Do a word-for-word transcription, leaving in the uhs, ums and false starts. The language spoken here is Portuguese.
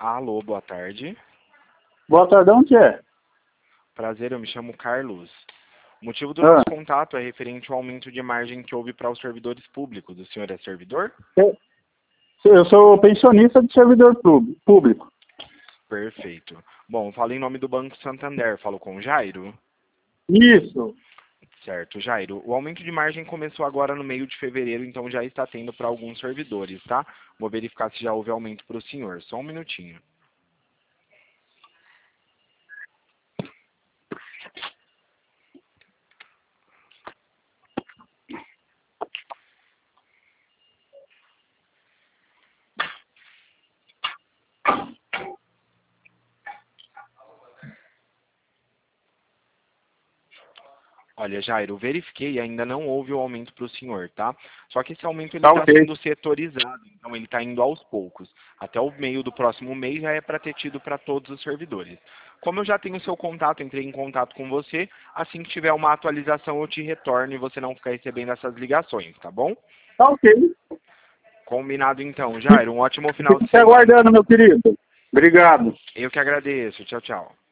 Alô, boa tarde. Boa tarde, onde é? Prazer, eu me chamo Carlos. O motivo do Ah, nosso contato é referente ao aumento de margem que houve para os servidores públicos. O senhor é servidor? eu, eu sou pensionista de servidor público. público. Perfeito. Bom, falo em nome do Banco Santander. Falo com o Jairo? Isso. Certo, Jairo. O aumento de margem começou agora no meio de fevereiro, então já está tendo para alguns servidores, tá? Vou verificar se já houve aumento para o senhor. Só um minutinho. Olha, Jairo, verifiquei e ainda não houve o aumento para o senhor, tá? Só que esse aumento ele Tá está ok. sendo setorizado, então ele está indo aos poucos. Até o meio do próximo mês já é para ter tido para todos os servidores. Como eu já tenho seu contato, entrei em contato com você, assim que tiver uma atualização eu te retorno e você não ficar recebendo essas ligações, tá bom? Tá ok. Combinado então, Jairo. Um ótimo final Fico de te semana. aguardando, meu querido. Obrigado. Eu que agradeço. Tchau, tchau.